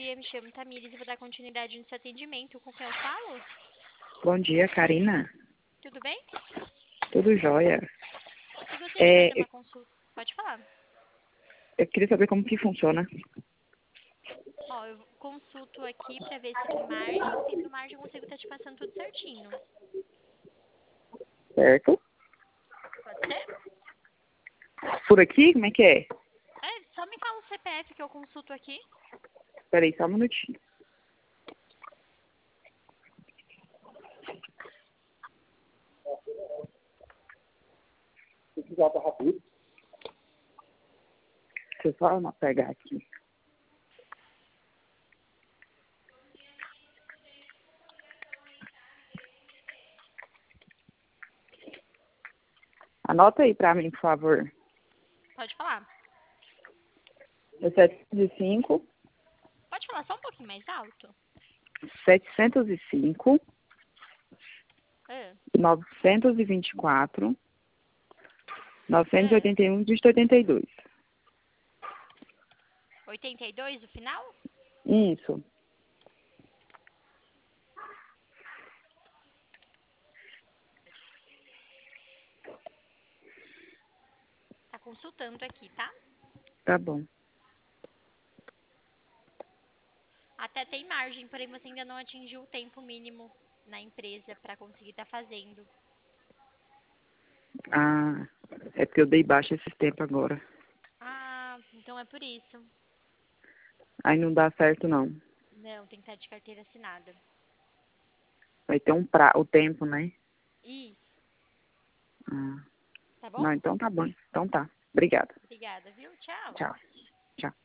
dia, me chamo Tamires e vou dar continuidade no seu atendimento. Com quem eu falo? Bom dia, Karina. Tudo bem? Tudo jóia? Eu gostaria de fazer uma consulta. Pode falar. Eu queria saber como que funciona. Ó, eu consulto aqui pra ver se tem margem. Tendo margem, eu consigo estar te passando tudo certinho. Certo? Pode ser? Por aqui, como é que é? Só me fala o CPF que eu consulto aqui. Espera aí, só um minutinho. Deixa eu só pegar aqui. Anota aí pra mim, por favor. Pode falar. É 705, Pode falar só um pouquinho mais alto. 705, Ah, 924, 981, dígito 82. 82 o final? Isso. Tá consultando aqui, tá? Tá bom. Até tem margem, porém você ainda não atingiu o tempo mínimo na empresa pra conseguir estar fazendo. Ah, é porque eu dei baixa esses tempos agora. Ah, então é por isso. Aí não dá certo, não. Não, tem que estar de carteira assinada. Vai ter o tempo, né? Isso, Ah, tá bom? não, então tá bom. Então tá. Obrigada. Obrigada, viu? Tchau. Tchau. Tchau.